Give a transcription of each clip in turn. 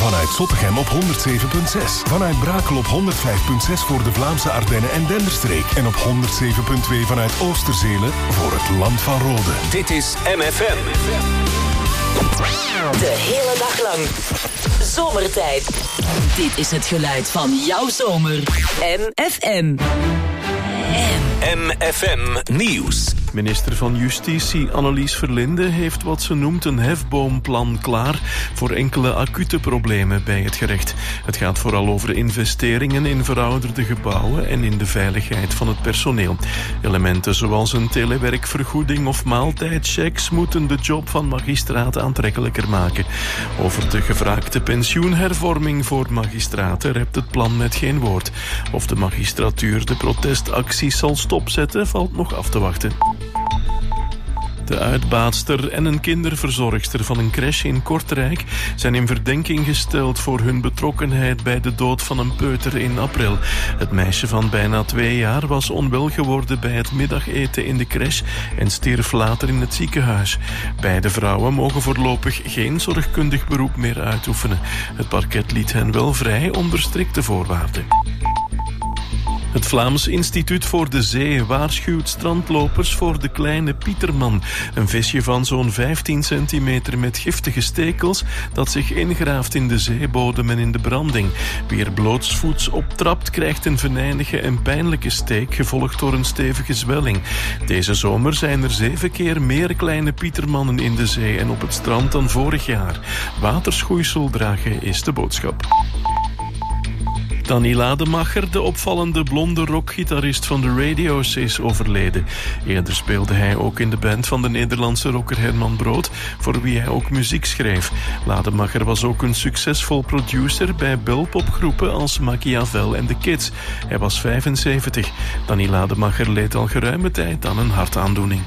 Vanuit Zottegem op 107.6. Vanuit Brakel op 105.6 voor de Vlaamse Ardennen en Denderstreek. En op 107.2 vanuit Oosterzelen voor het Land van Rode. Dit is MFM. De hele dag lang. Zomertijd. Dit is het geluid van jouw zomer. MFM. MFM Nieuws. Minister van Justitie Annelies Verlinde heeft wat ze noemt een hefboomplan klaar voor enkele acute problemen bij het gerecht. Het gaat vooral over investeringen in verouderde gebouwen en in de veiligheid van het personeel. Elementen zoals een telewerkvergoeding of maaltijdchecks moeten de job van magistraat aantrekkelijker maken. Over de gevraagde pensioenhervorming voor magistraten rept het plan met geen woord. Of de magistratuur de protestacties zal stopzetten, valt nog af te wachten. De uitbaatster en een kinderverzorgster van een crash in Kortrijk zijn in verdenking gesteld voor hun betrokkenheid bij de dood van een peuter in april. Het meisje van bijna 2 jaar was onwel geworden bij het middageten in de crash en stierf later in het ziekenhuis. Beide vrouwen mogen voorlopig geen zorgkundig beroep meer uitoefenen. Het parket liet hen wel vrij onder strikte voorwaarden. Het Vlaams Instituut voor de Zee waarschuwt strandlopers voor de kleine pieterman. Een visje van zo'n 15 centimeter met giftige stekels dat zich ingraaft in de zeebodem en in de branding. Wie er blootsvoets optrapt krijgt een venijnige en pijnlijke steek, gevolgd door een stevige zwelling. Deze zomer zijn er 7 keer meer kleine pietermannen in de zee en op het strand dan vorig jaar. Waterschoeisel dragen is de boodschap. Danny Lademacher, de opvallende blonde rockgitarist van de Radio's, is overleden. Eerder speelde hij ook in de band van de Nederlandse rocker Herman Brood, voor wie hij ook muziek schreef. Lademacher was ook een succesvol producer bij belpopgroepen als Machiavel en The Kids. Hij was 75. Danny Lademacher leed al geruime tijd aan een hartaandoening.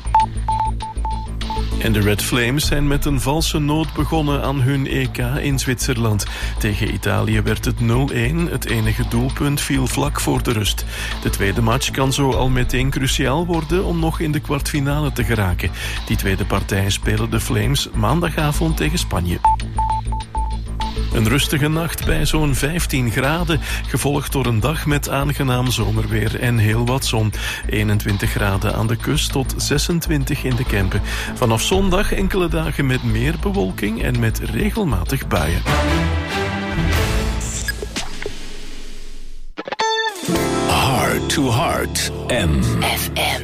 En de Red Flames zijn met een valse noot begonnen aan hun EK in Zwitserland. Tegen Italië werd het 0-1. Het enige doelpunt viel vlak voor de rust. De tweede match kan zo al meteen cruciaal worden om nog in de kwartfinale te geraken. Die tweede partij spelen de Flames maandagavond tegen Spanje. Een rustige nacht bij zo'n 15 graden, gevolgd door een dag met aangenaam zomerweer en heel wat zon. 21 graden aan de kust tot 26 in de Kempen. Vanaf zondag enkele dagen met meer bewolking en met regelmatig buien. Heart to Heart, MFM.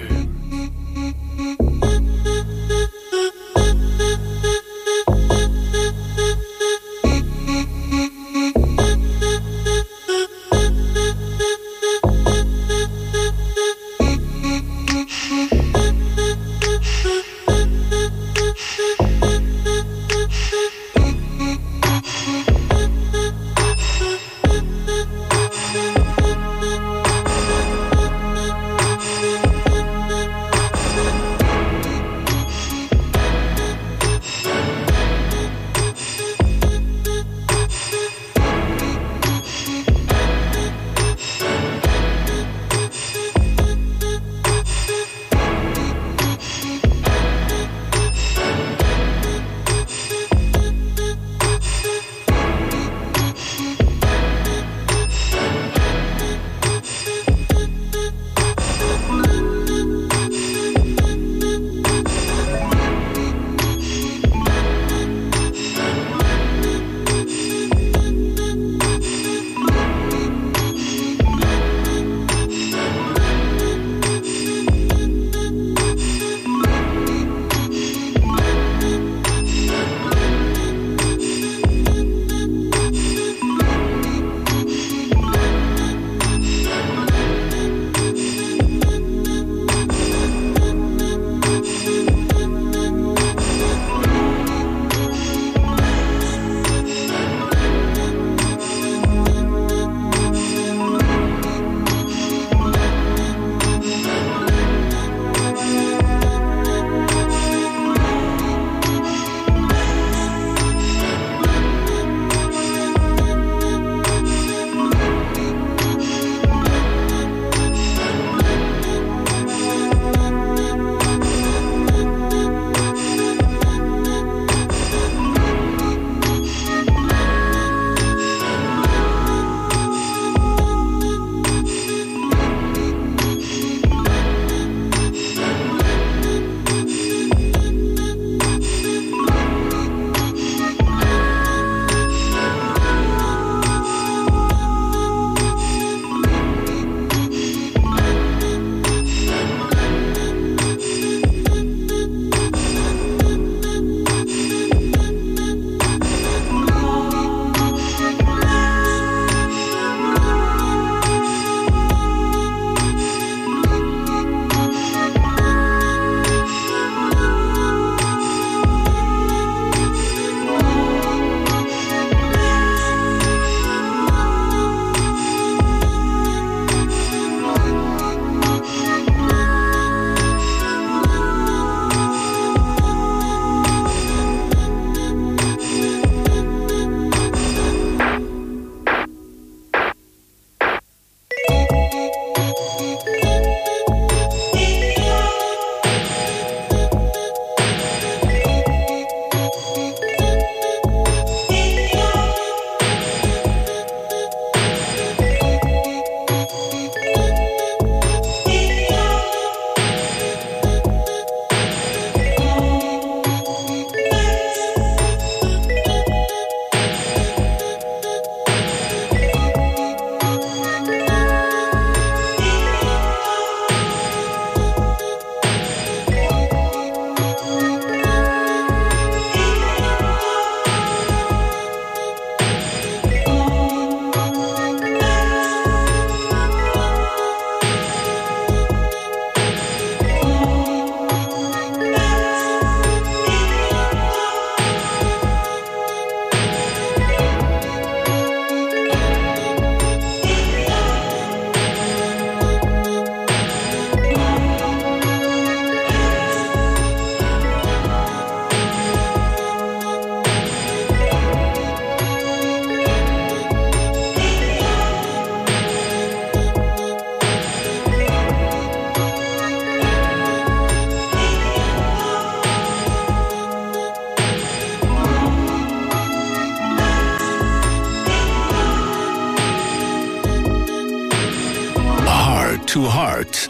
to Heart.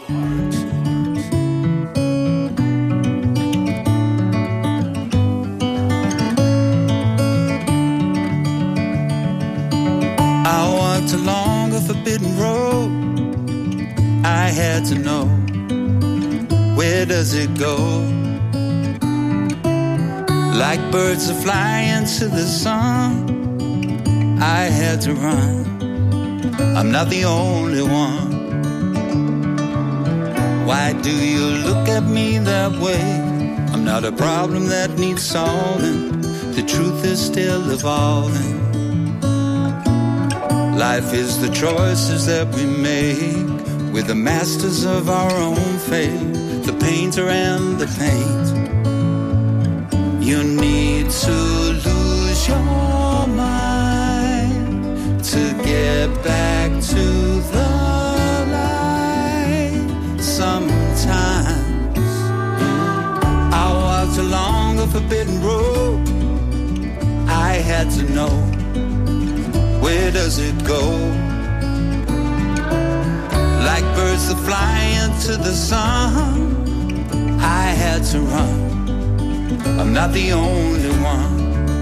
I walked along a forbidden road. I had to know, where does it go? Like birds are flying to the sun, I had to run. I'm not the only one. Why do you look at me that way? I'm not a problem that needs solving. The truth is still evolving. Life is the choices that we make. We're the masters of our own fate, the painter and the paint. You need to lose your mind to get back to the light. Sometimes I walked along a forbidden road. I had to know, where does it go? Like birds that fly into the sun, I had to run. I'm not the only one.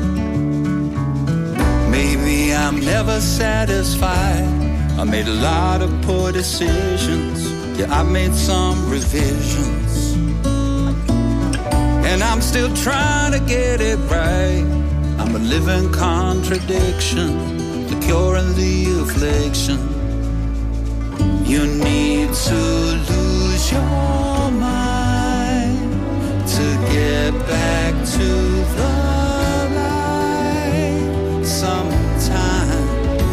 Maybe I'm never satisfied. I made a lot of poor decisions. Yeah, I made some revisions. And I'm still trying to get it right. I'm a living contradiction, the cure and the affliction. You need to lose your mind to get back to the light. Sometimes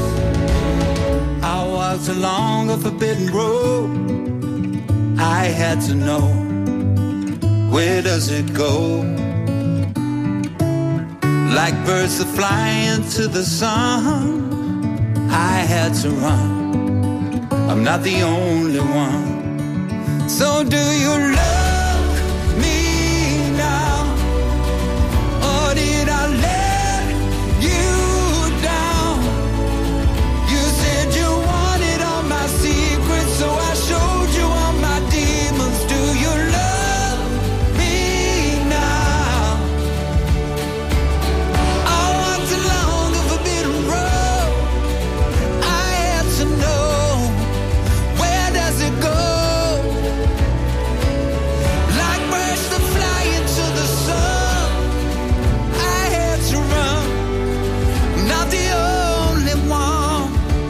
I walked along a forbidden road. I had to know, where does it go? Like birds that fly into the sun, I had to run. I'm not the only one. So do you love me now? Or did I let you down? You said you wanted all my secrets, so I showed you all my demons. Do you love me now? I walked along a forbidden road. I had to know, where does it go? Like birds that fly into the sun, I had to run. I'm not the only one.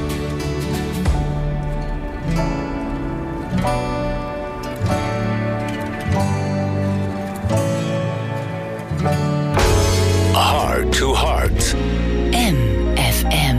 Heart to Heart. MFM.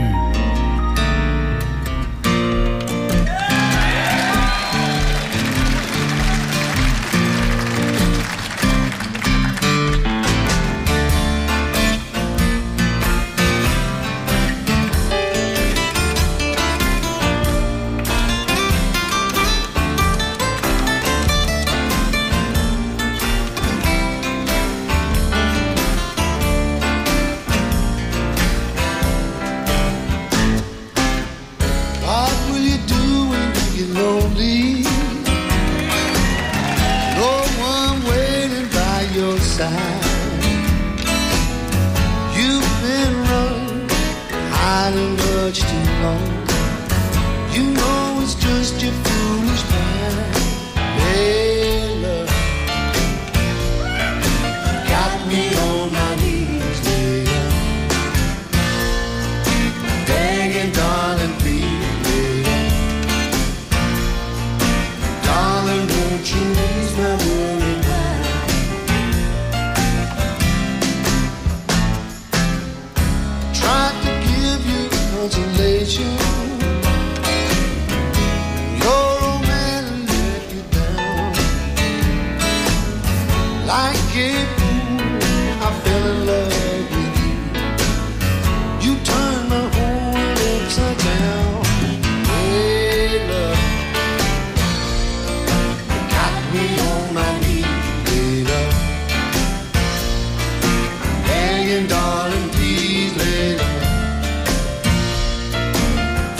What will you do when you get lonely? No one waiting by your side. You've been running, hiding much too long. You know it's just your foolish mind. Hey, love, got me on my knees, baby. Begging, darling, please, baby. Darling, won't you ease my worried mind? Tried to give you consolation. Your old man let you down. Like a fool, I fell in love with you. You turned my whole world upside down. Hey, love, got me on my knees, baby. Begging, darling, please, lady.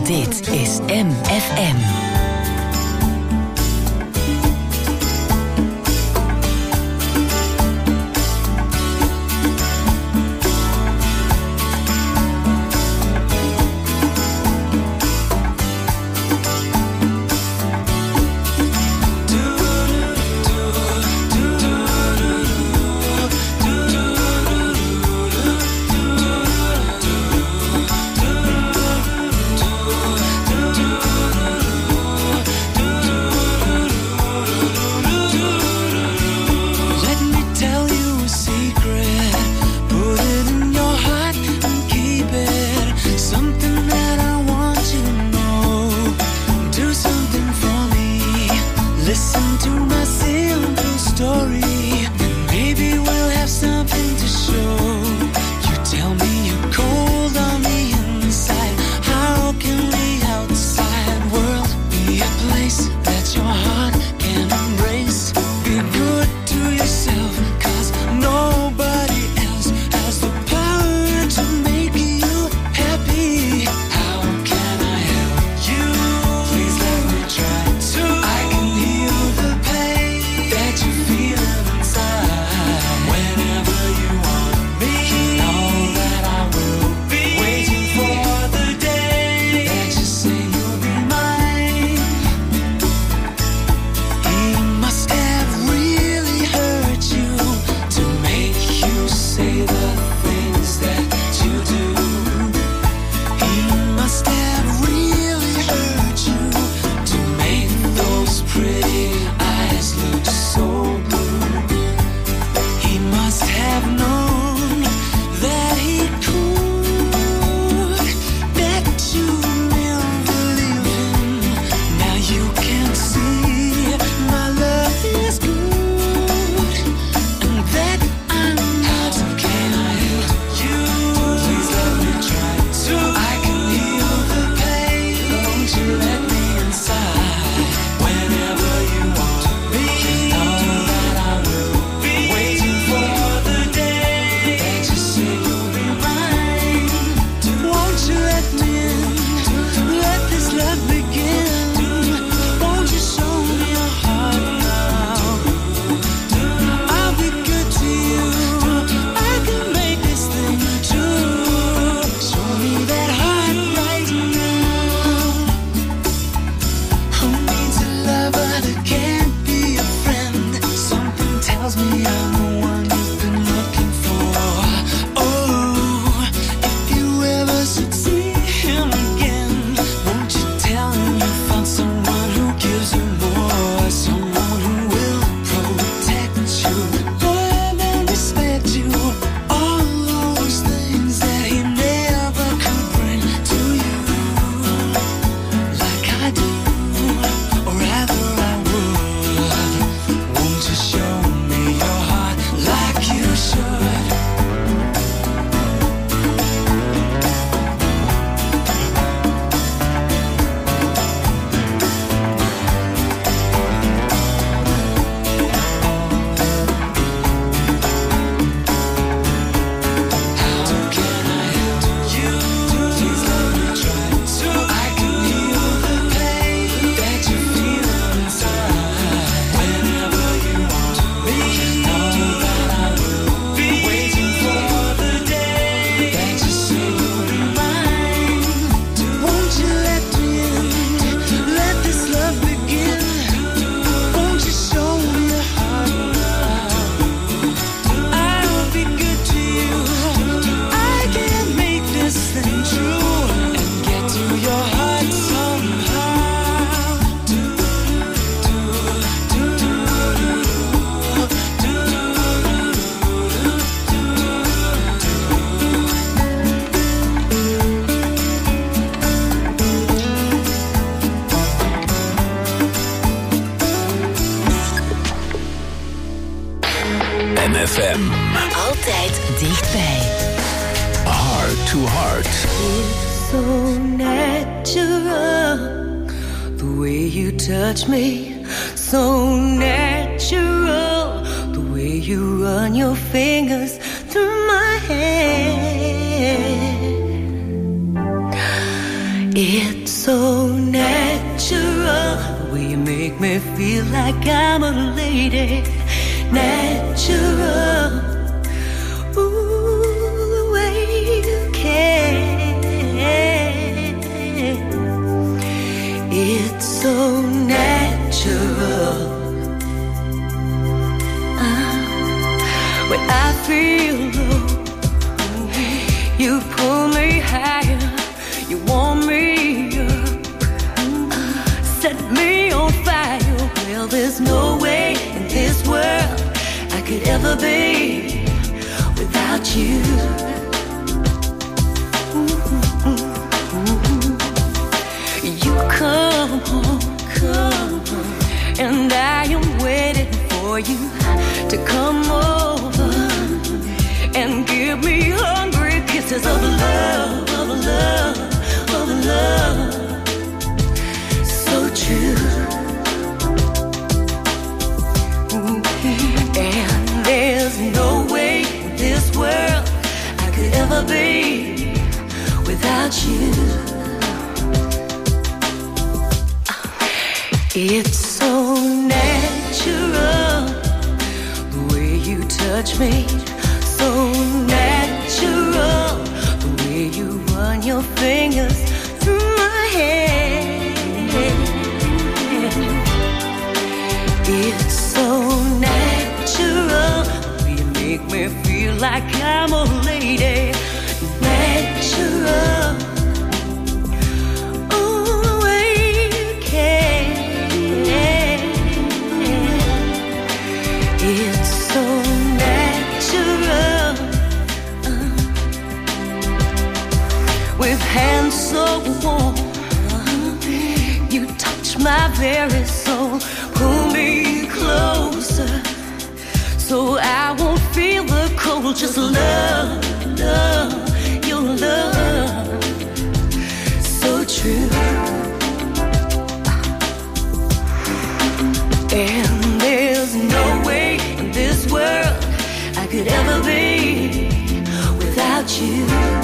Dit is MFM. MFM. Altijd dichtbij. Heart to Heart. It's so natural, the way you touch me. So natural, the way you run your fingers through my hair. It's so natural, the way you make me feel like I'm a lady. Natural, ooh, the way you care. It's so natural. When I feel low, you pull me higher. You warm me up, set me on fire. Well, there's no way in this world I could ever be without you. You come home, and I am waiting for you to come over and give me hungry kisses of love, of love, of love. So true. And there's no way in this world I could ever be without you. It's so natural, the way you touch me. So natural, the way you run your fingers through my hair. It's so natural, the way you make me feel like I'm a lady. Natural, oh, the way you care. It's so natural, with hands so warm, you touch my very soul. Pull me closer, so I won't feel the cold. Just love, love, your love, so true. And there's no way in this world I could ever be without you.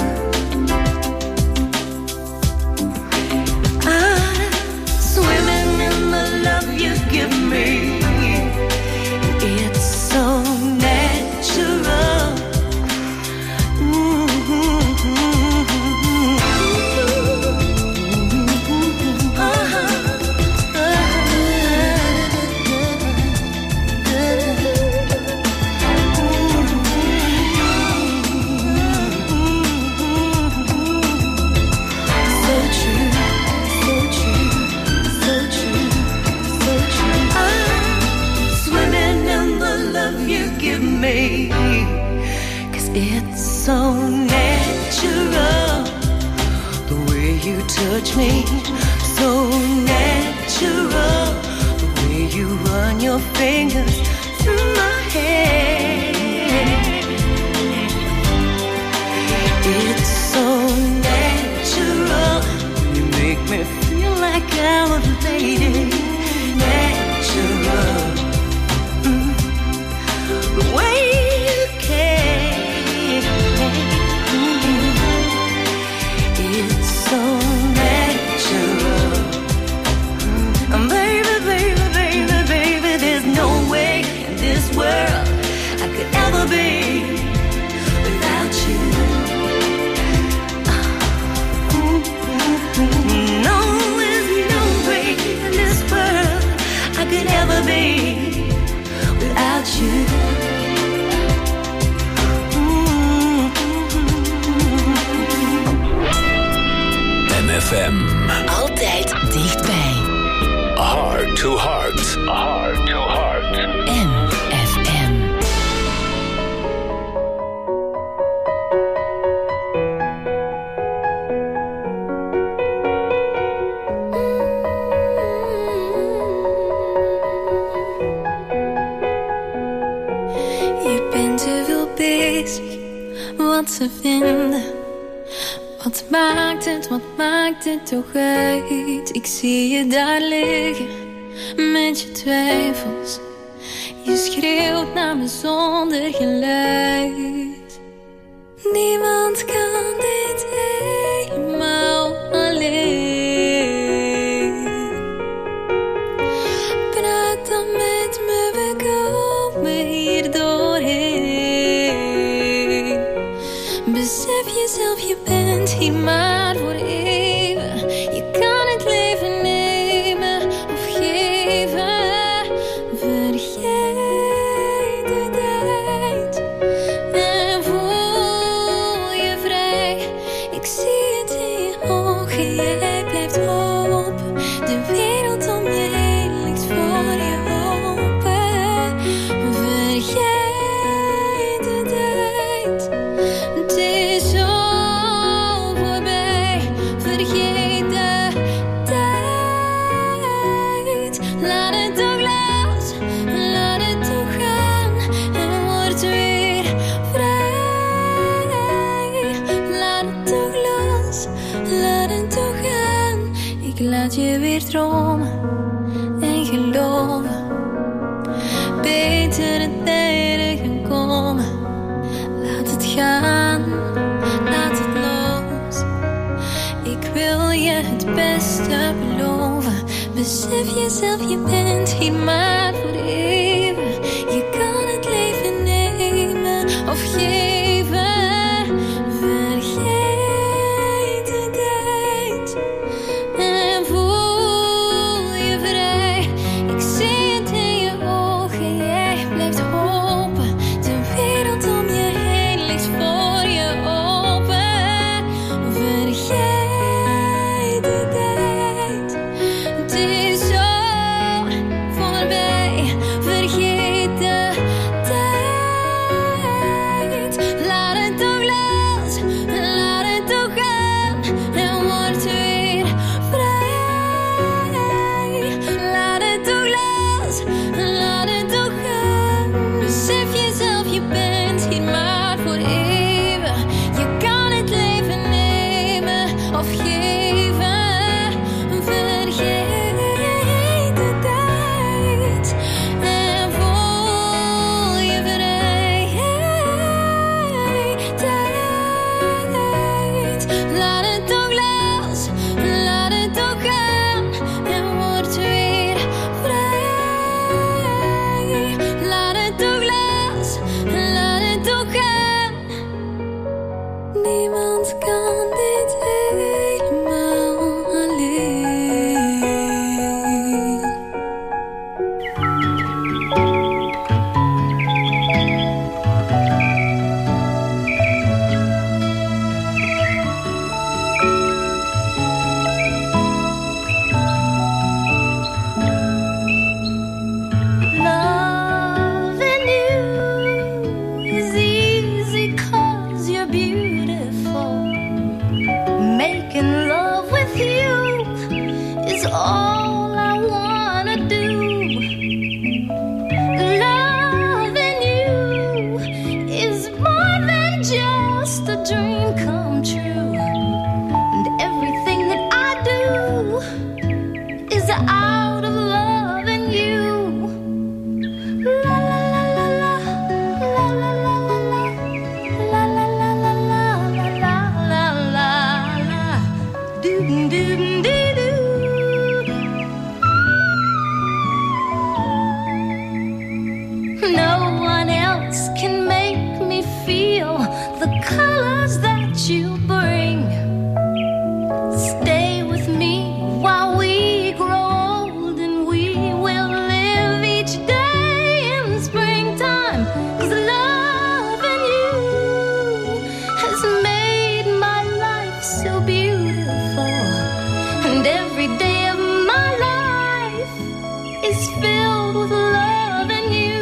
I'm swimming in the love you give me. It's so natural. Cause it's so natural, the way you touch me. So natural, the way you run your fingers through my hair. It's so natural, you make me feel like I'm a lady. Natural, the way you care. It's so natural. Baby, baby, baby, baby, there's no way in this world I could ever be without you. No, there's no way in this world I could ever be without you. MFM. Altijd dichtbij. Heart to heart. Heart to heart. MFM. Je bent te veel bezig, wat te vinden. Wat maakt het toch uit? Ik zie je daar liggen, met je twijfels. Je schreeuwt naar me zonder geluid. Niemand kan dit helemaal alleen. ogen, jij blijft open. De wereld om je heen ligt voor je open. Vergeet de tijd, het is zo voorbij. Vergeet de tijd. Laat het toch los, laat het toch gaan en word weer vrij. Laat het toch los, laat het toch gaan. Ik laat je weer dromen en geloven. Betere tijden gaan komen. Laat het gaan, laat het los. Ik wil je het beste beloven. Besef jezelf, je bent hier maar voor even. Je kan het leven nemen of geven. Vergeet de tijd en voel je vrij. Ik zie het in je ogen, jij blijft open. De wereld om je heen ligt voor je open. Vergeet de tijd, het is zo voorbij. Vergeet de tijd. Laat het toch los, laat het toch gaan en word weer vrij. Laat het toch los, laat het toch gaan. Besef jezelf, je bent hier maar voor even. Je kan het leven nemen of geven. Vergeet de tijd en voel je vrij. Tijd. Laat het toch los, laat het toch gaan en word weer vrij. Laat het toch los, laat het toch gaan. Niemand kan dit helemaal alleen. Loving you is easy 'cause you're beautiful. Making love with you is all I wanna do. Loving you is more than just a dream come true. And everything that I do is out of loving you. La la la la la, la la la la la, la la la la la, la la la la, doo doo doo doo. No one else can make me feel the colors that you bring. Stay with me while we grow old and we will live each day in springtime. 'Cause loving you has made my life so beautiful. And every day of my life is filled with loving you.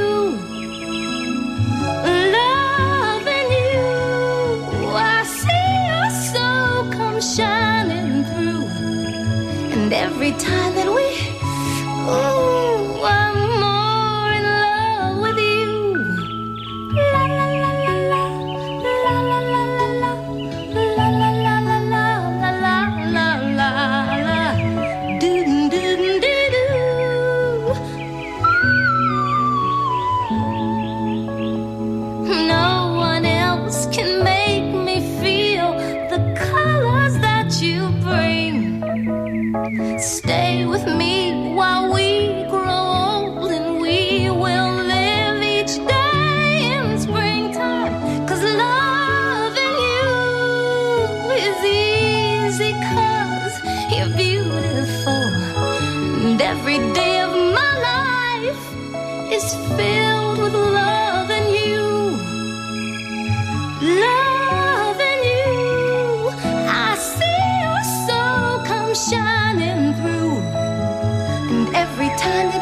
Loving you, I see your soul come shining through. And every time that we, ooh, I'm more in love with you. La la la la la, la la la la la, la la la la la, la la la la, doo doo doo doo. No one else can make me feel the colors that you bring. Stay with me while we grow old and we will live each day in springtime. 'Cause loving you is easy 'cause you're beautiful. And every day of my life is filled with loving you. Loving you, I see your soul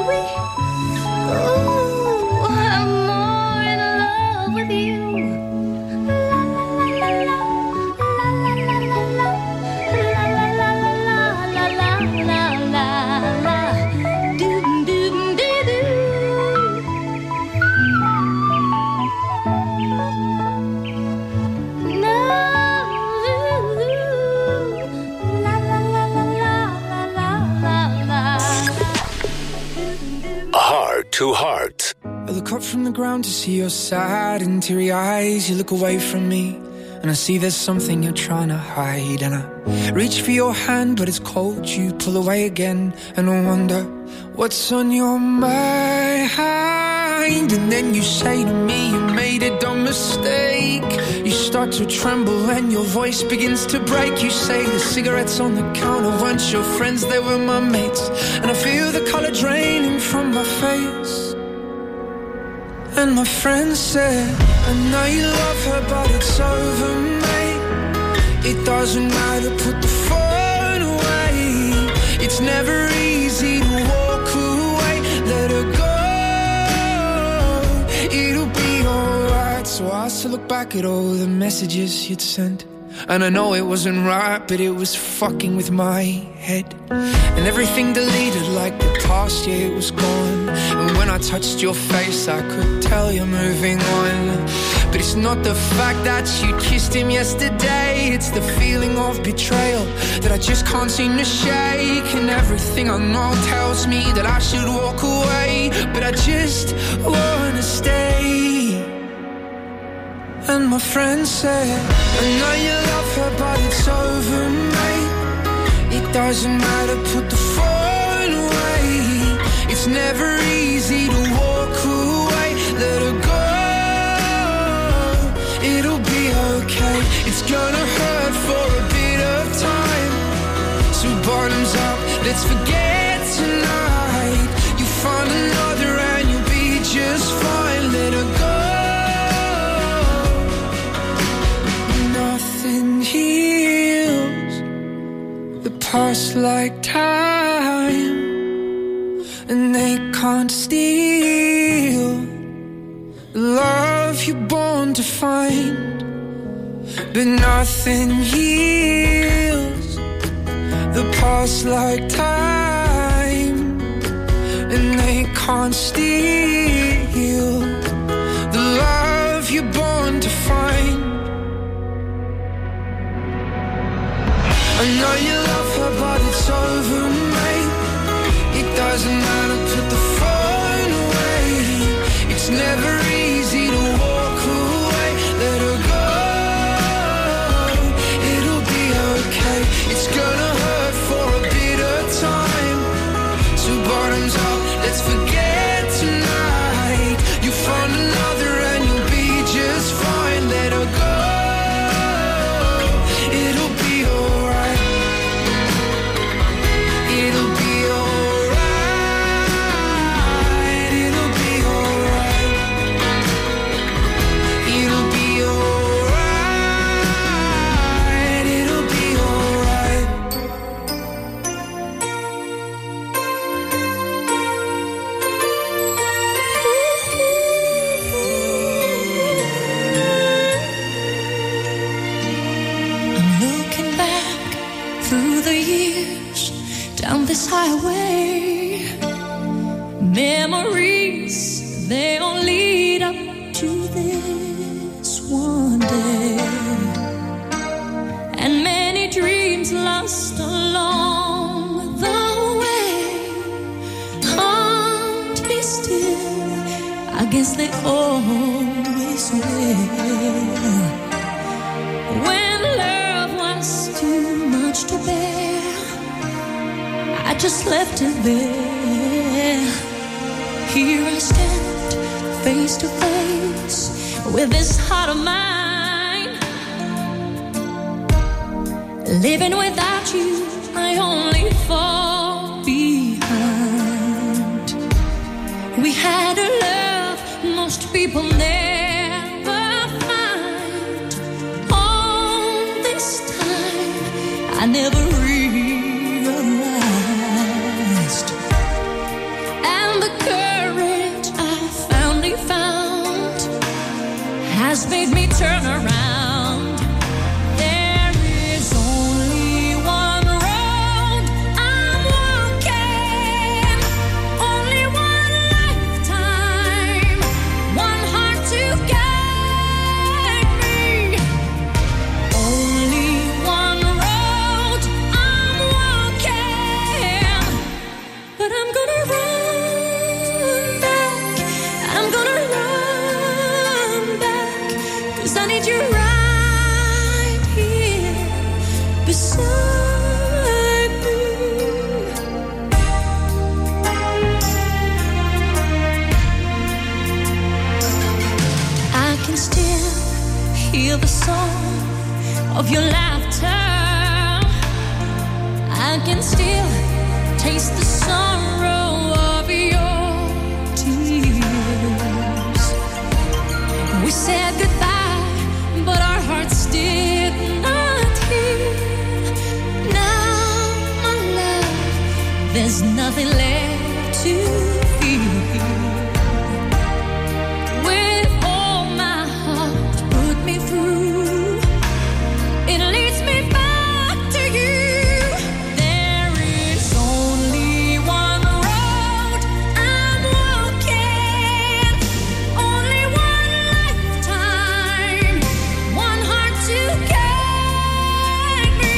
To Heart. I look up from the ground to see your sad and teary eyes. You look away from me and I see there's something you're trying to hide. And I reach for your hand but it's cold. You pull away again and I wonder what's on your mind. And then you say to me you made a dumb mistake. You start to tremble and your voice begins to break. You say the cigarettes on the counter weren't your friends, they were my mates. And I feel the color draining from my face. And my friend said, I know you love her but it's over, mate. It doesn't matter, put the phone away. It's never easy to walk away. Let her go, it'll be alright. So I asked to look back at all the messages you'd sent. And I know it wasn't right, but it was fucking with my head. And everything deleted like the past, yeah, it was gone. And when I touched your face, I could tell you're moving on. But it's not the fact that you kissed him yesterday. It's the feeling of betrayal that I just can't seem to shake. And everything I know tells me that I should walk away, but I just wanna stay. And my friend said, I know you love her but it's over, mate. It doesn't matter, put the phone away. It's never easy to walk away. Let her go, it'll be okay. It's gonna hurt for a bit of time. So bottoms up, let's forget tonight. You find another and you'll be just fine. Let her go. Heals the past like time, and they can't steal the love you're born to find. But nothing heals the past like time, and they can't steal the love you're born to find. I know you love her but it's over, mate. It doesn't matter, put the phone away. It's never easy to walk away. Let her go, it'll be okay. It's gonna hurt for a bit of time. So bottoms up, let's forget tonight. You find another and you'll be just fine. Let her go, it'll be alright. It'll be alright. It'll be alright. It'll be alright. It'll be alright. I'm looking back through the years down this highway. Memories, they all lead up to this one day. And many dreams lost along the way. Can't be still, I guess they always will. When love was too much to bear, I just left it there. Here I stand, face to face with this heart of mine. Living without you, I only fall behind. We had a love most people never find. All this time, I never realized. And the I can still taste the sorrow of your tears. We said goodbye, but our hearts did not heal. Now, my love, there's nothing left to feel. With all my heart, put me through. It leads me back to you. There is only one road I'm walking, only one lifetime, one heart to guide me.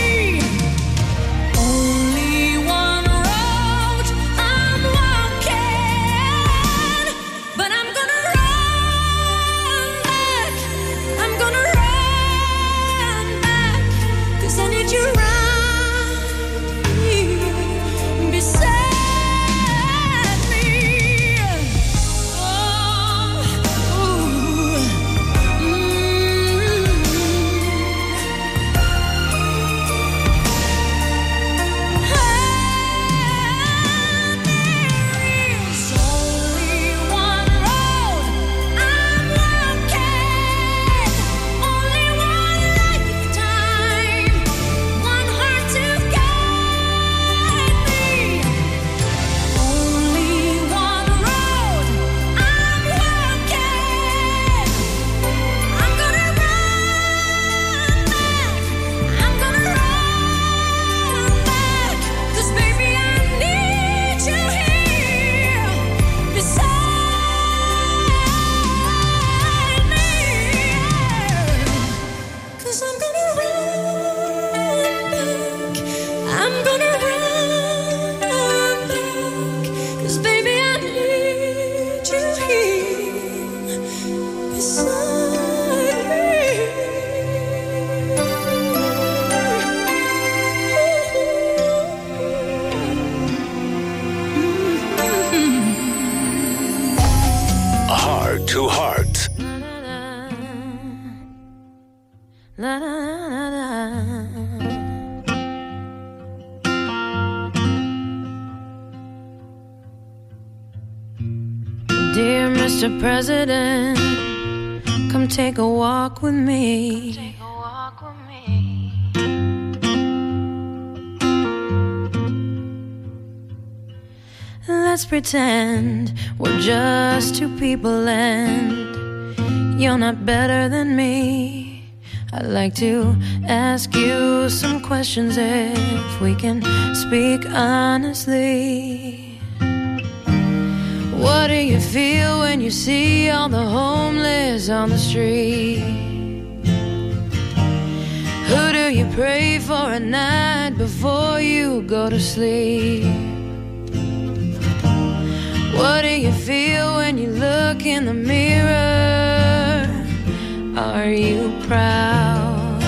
Only one road I'm walking, but I'm gonna run back. I'm gonna run back, 'cause I need you right here beside me. Oh, ooh, There's only one road I'm walking, only one lifetime, one heart to guide me. Only one road I'm walking. I'm gonna run back. I'm gonna run back, 'cause baby I need you here beside me. 'Cause I'm gonna run back. I'm gonna run back, 'cause baby I need you here beside me. Heart to Heart. La, la, la, la. Dear Mr. President, come take a walk with me. Let's pretend we're just two people and you're not better than me. I'd like to ask you some questions if we can speak honestly. What do you feel when you see all the homeless on the street? Who do you pray for at night before you go to sleep? What do you feel when you look in the mirror? Are you proud?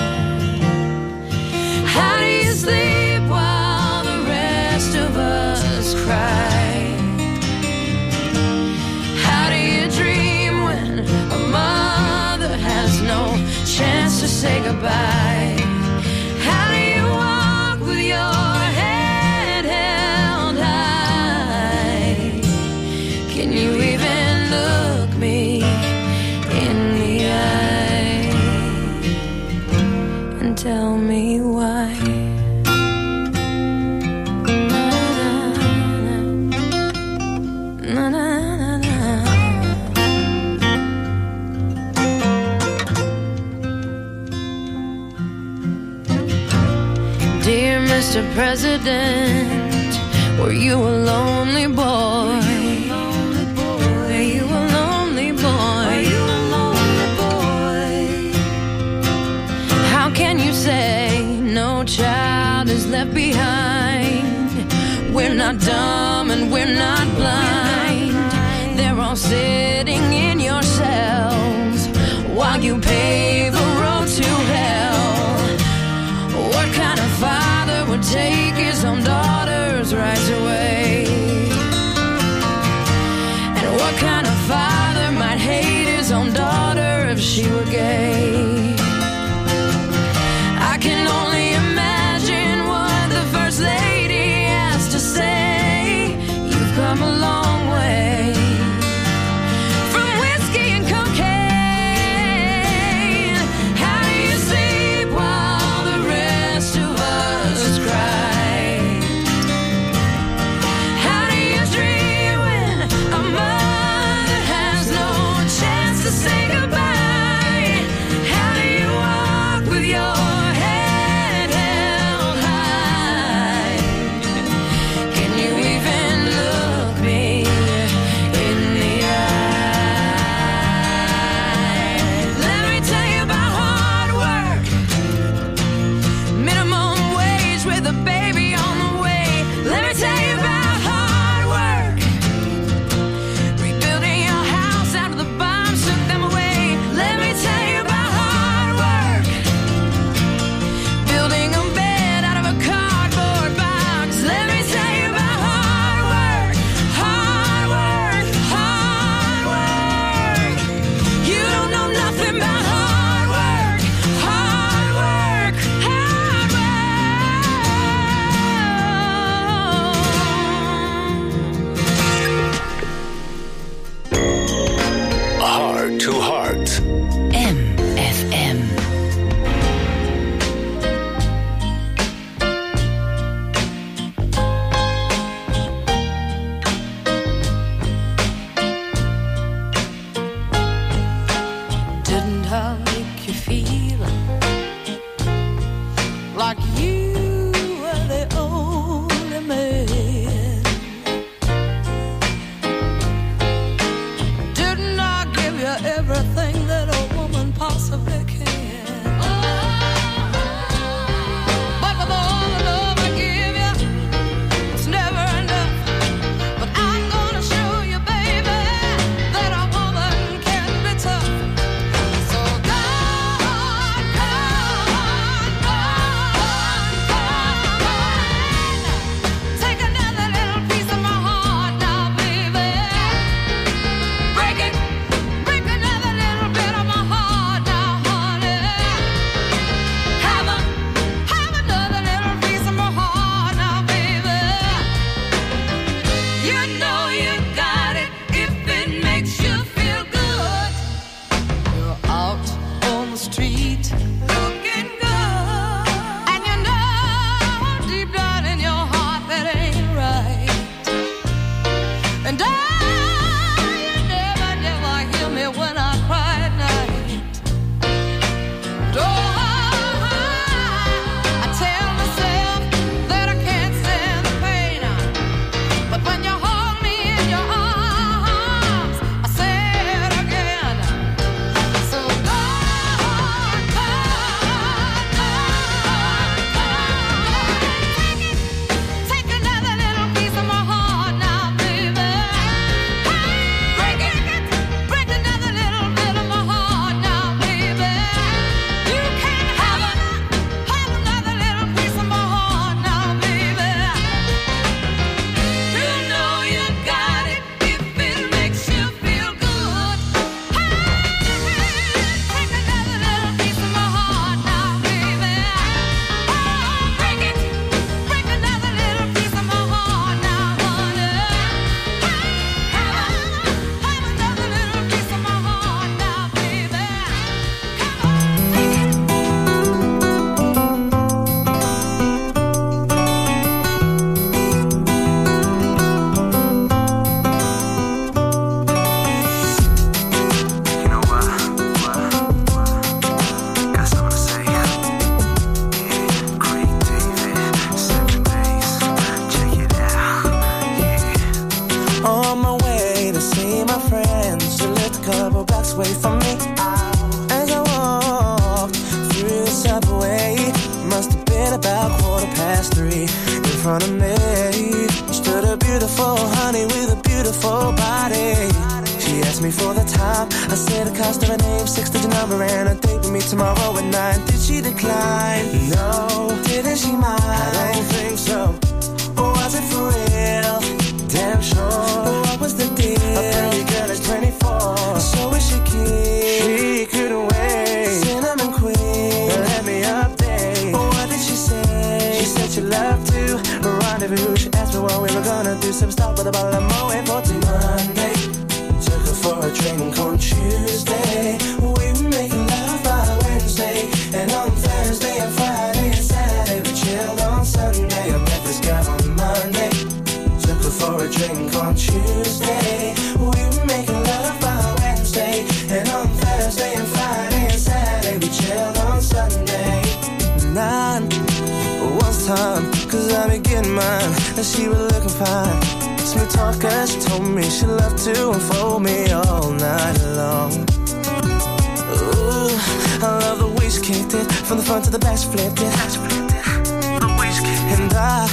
How do you sleep while the rest of us cry? How do you dream when a mother has no chance to say goodbye? How do you walk with your head held high? Can you even look me in the eye and tell me why? Na, na, na, na. Dear Mr. President, were you a lonely boy? Were you a lonely boy? How can you say no child is left behind? We're not dumb and we're not blind. They're all sitting in your cells while you pave a road to hell. What kind of father would take his own daughter's rights away? And what kind of father might hate his own daughter if she were gay? I can only imagine what the first lady in front of me. Stood a beautiful honey with a beautiful body. She asked me for the time. I said the cost of her name, 6-digit number, and a date with me tomorrow at 9. Did she decline? No. Didn't she mind? I don't think so. Or was it for real? Damn sure. What was the deal? A pretty girl is 24, so is she cute? She couldn't wait. Cinnamon queen, let me update. What did she say? She said she loved to rendezvous. She asked me what we were gonna do. Some stop with a bottle of Moet for Monday. Took her for a drink on Tuesday. We were making love by Wednesday. And on Thursday and Friday and Saturday we chilled on Sunday. I met this girl on Monday. Took her for a drink on Tuesday. We were making love by Wednesday. And on Thursday and Friday and Saturday we chilled on Sunday. 9 was time, cause I be getting mine. And she was looking fine. Smooth talker, she told me she loved to unfold me all night long. Ooh, I love the way she kicked it. From the front to the back, she flipped it. And I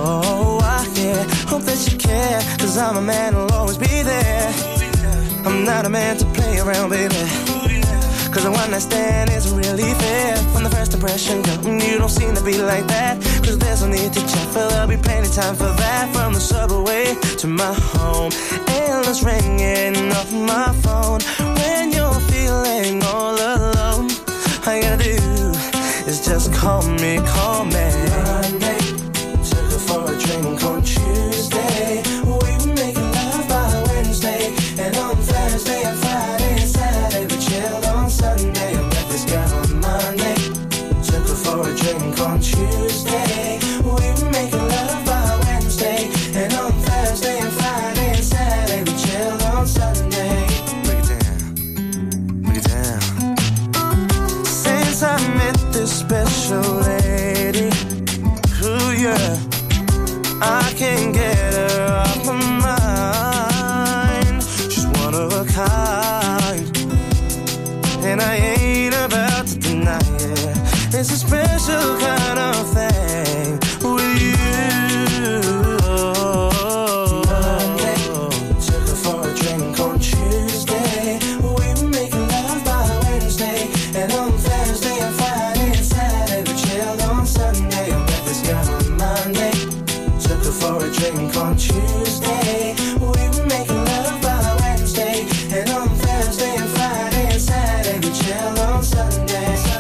hope that you care, cause I'm a man who'll always be there. I'm not a man to play around, baby, cause the one night stand isn't really fair. From the first impression, girl, you don't seem to be like that. Cause there's no need to check, but there'll be plenty time for that. From the subway to my home, endless ringing off my phone. When you're feeling all alone, all you gotta do is just call me. Monday, took her for a drink on Tuesday. We were making love by Wednesday. And on Thursday and Friday and Saturday we chilled on Sunday. I met this girl on Monday. Took her for a drink on Tuesday. We were making love by Wednesday. And on Thursday and Friday and Saturday we chilled on Sunday. Break it down. Since I met this special lady, ooh yeah, I can't get her off my mind. She's one of a kind, and I ain't about to deny it. It's a special kind of thing with you. Monday, took her for a drink on Tuesday. We were making love by Wednesday. And on Thursday and Friday and Saturday we chilled on Sunday. I met this girl on Monday. Took her for a drink on Tuesday. We were making love by Wednesday. And on Thursday and Friday and Saturday we chilled on Sunday.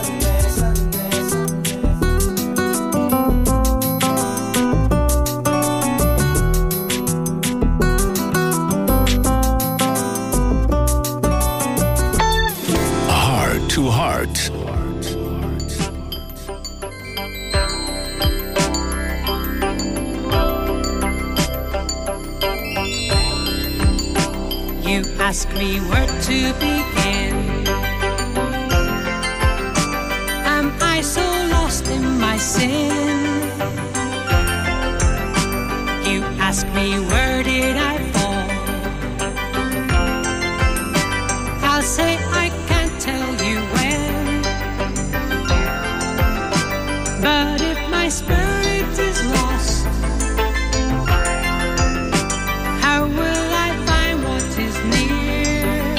Heart to Heart. You ask me where to begin. Am I so lost in my sin? You ask me where did I fall? I'll say I can't tell you when. But if my spirit is lost, how will I find what is near?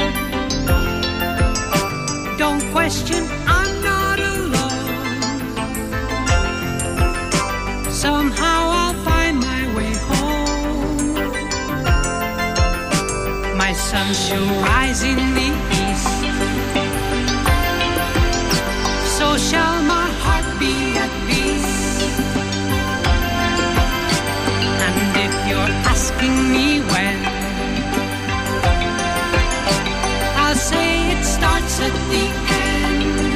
Don't question, I'm not alone. Somehow I'll find my way home. My sun shall rise in the east, so shall my heart be at peace. And if you're asking me when, I'll say it starts at the end.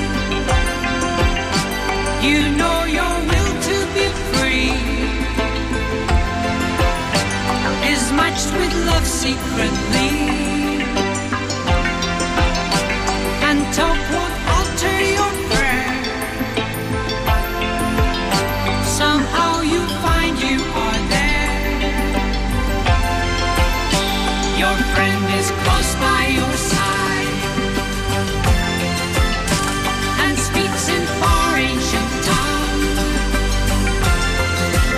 You know your will to be free is matched with love secretly. And talk won't alter your prayer. Somehow you find you are there. Your friend is close by your side and speaks in far ancient tongue.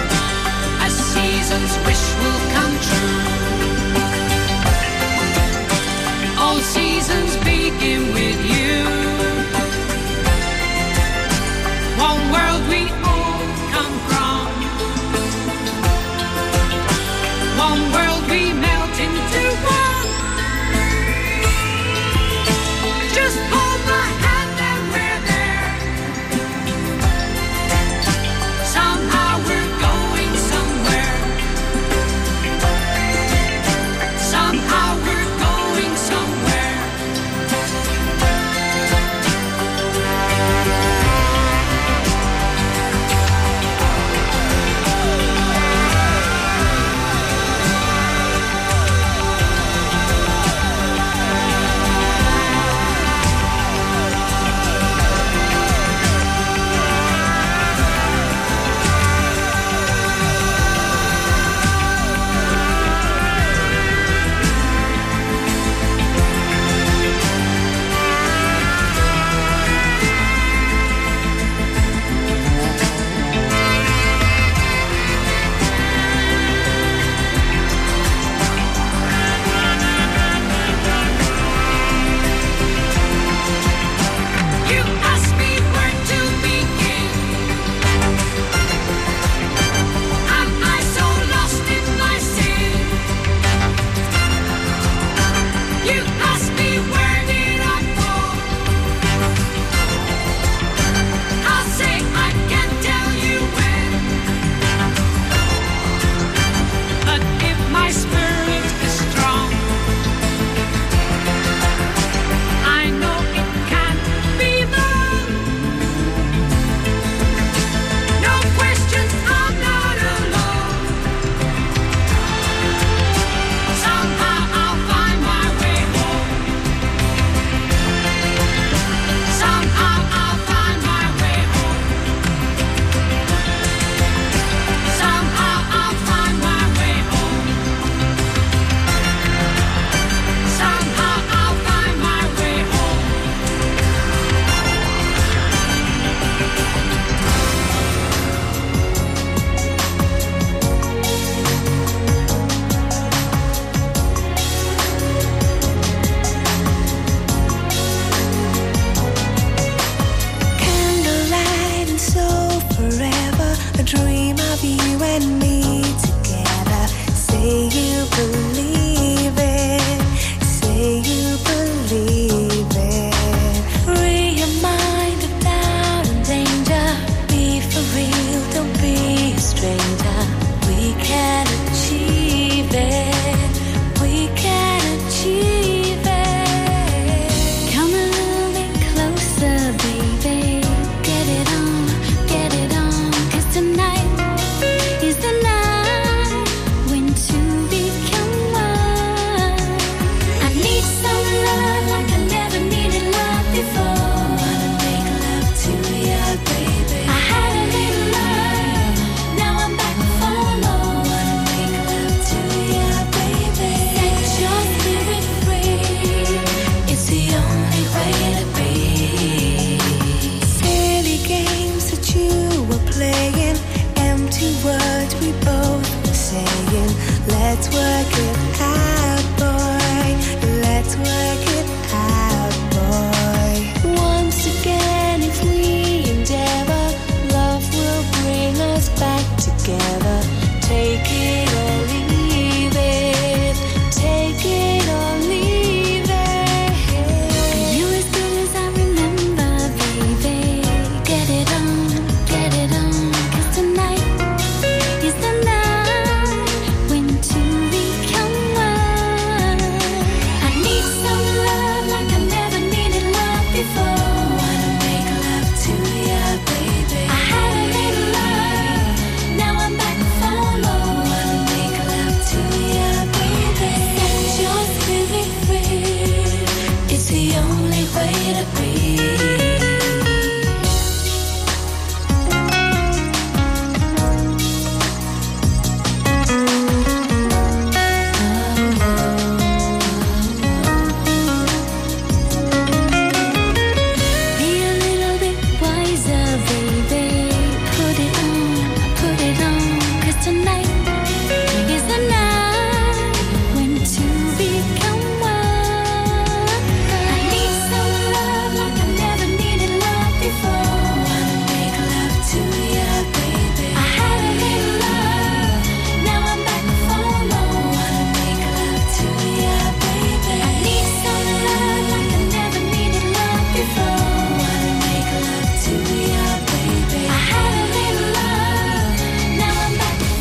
believe it. Say you believe it. Free your mind of doubt and danger. Be for real, don't be a stranger. We can achieve it. We can achieve it. Come a little bit closer, baby. Get it on, 'cause tonight is the night when two become one. I need some love like I never needed love before. Wanna make love to you, baby. I had a little love, now I'm back for more. Wanna make love to you, baby. Set your spirit free, it's the only way to be. Silly games that you were playing, empty words we both were saying. Let's work it out, boy. Let's work it out, boy. Once again, if we endeavor, love will bring us back together. Take it or leave it. Take it or leave it. You as good as I remember, baby. Get it on, 'cause tonight is the night when two become one. I need some love like I never needed love before. Wanna make love to you, baby. I had a little love, now I'm back for more. Wanna make love to you, baby. Set your spirit free, it's the only way to be. Be a little bit wiser, baby. Put it on, 'cause tonight